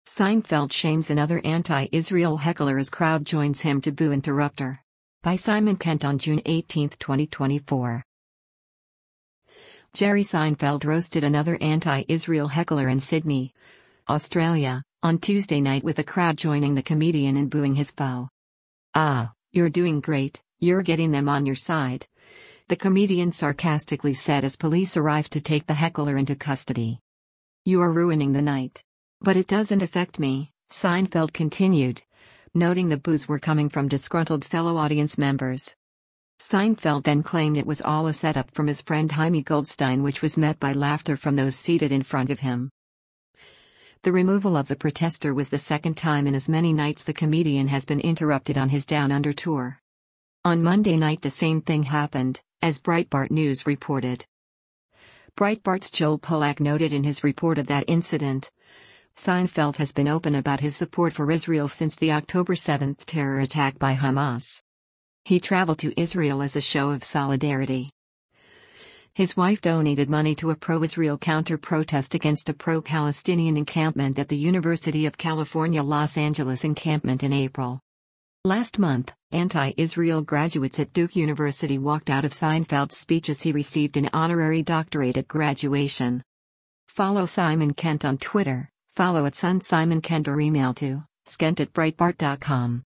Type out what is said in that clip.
Seinfeld shames another anti-Israel heckler as crowd joins him to boo interrupter. By Simon Kent on June 18, 2024. Jerry Seinfeld roasted another anti-Israel heckler in Sydney, Australia, on Tuesday night with a crowd joining the comedian in booing his foe. "Ah, you're doing great, you're getting them on your side," the comedian sarcastically said as police arrived to take the heckler into custody. "You are ruining the night. But it doesn't affect me," Seinfeld continued, noting the boos were coming from disgruntled fellow audience members. Seinfeld then claimed it was all a setup from his friend Jaime Goldstein, which was met by laughter from those seated in front of him. The removal of the protester was the second time in as many nights the comedian has been interrupted on his Down Under tour. On Monday night the same thing happened, as Breitbart News reported. Breitbart's Joel Pollack noted in his report of that incident, Seinfeld has been open about his support for Israel since the October 7 terror attack by Hamas. He traveled to Israel as a show of solidarity. His wife donated money to a pro-Israel counter-protest against a pro-Palestinian encampment at the University of California Los Angeles encampment in April. Last month, anti-Israel graduates at Duke University walked out of Seinfeld's speech as he received an honorary doctorate at graduation. Follow Simon Kent on Twitter, follow @SunSimonKent or email to skent@breitbart.com.